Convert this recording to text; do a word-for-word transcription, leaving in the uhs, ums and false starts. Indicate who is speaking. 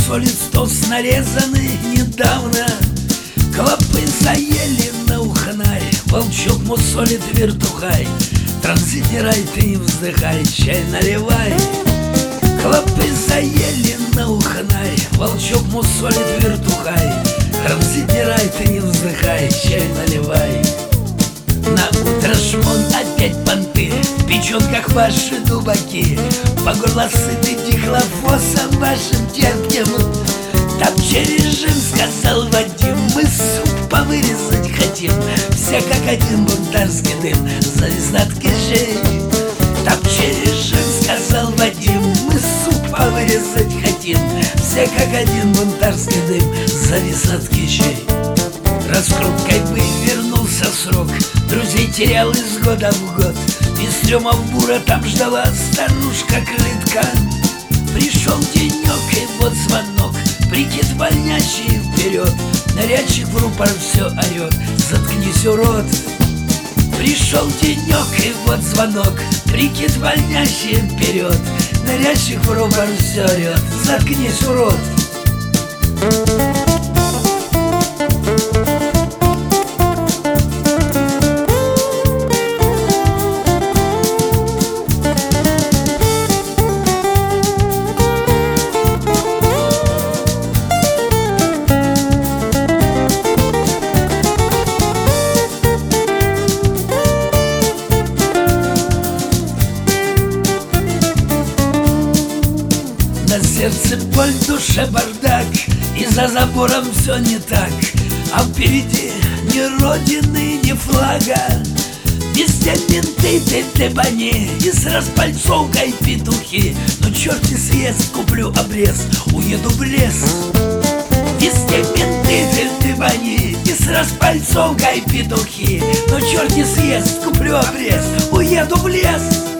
Speaker 1: мусолит стол нарезанный недавно. Клопы заели на уханарь, волчок мусолит вертухай. Транзитирай, ты не вздыхай, чай наливай. Клопы заели на уханарь, волчок мусолит вертухай. Транзитирай, ты не вздыхай, чай наливай. На утро шмон опять понты, в печенках ваши дубаки. По горло сыты дихлофосом вашим терпким. Топче режим, сказал Вадим, мы суп повырезать хотим. Все как один бунтарский дым завис над кишей. Топче режим, сказал Вадим, мы суп повырезать хотим. Все как один бунтарский дым завис над кишей. Раскруткой бы вернулся срок, друзей терял из года в год. Из трёма в бура там ждала старушка-крытка. Пришел денек и вот звонок, прикид больнящий вперед. Нарядчик в рупор все орет, заткнись, урод. Пришел денек и вот звонок, прикид больнящий вперед. Нарядчик в рупор все орет, заткнись, урод. На сердце боль, в душе бардак, и за забором все не так. А впереди ни родины, ни флага. Везде менты, ты-ты-бани, и с распальцовкой петухи. Но черт не съест, куплю обрез, уеду в лес. Везде менты, ты-ты-бани, и с распальцовкой петухи. Но черт не съест, куплю обрез, уеду в лес.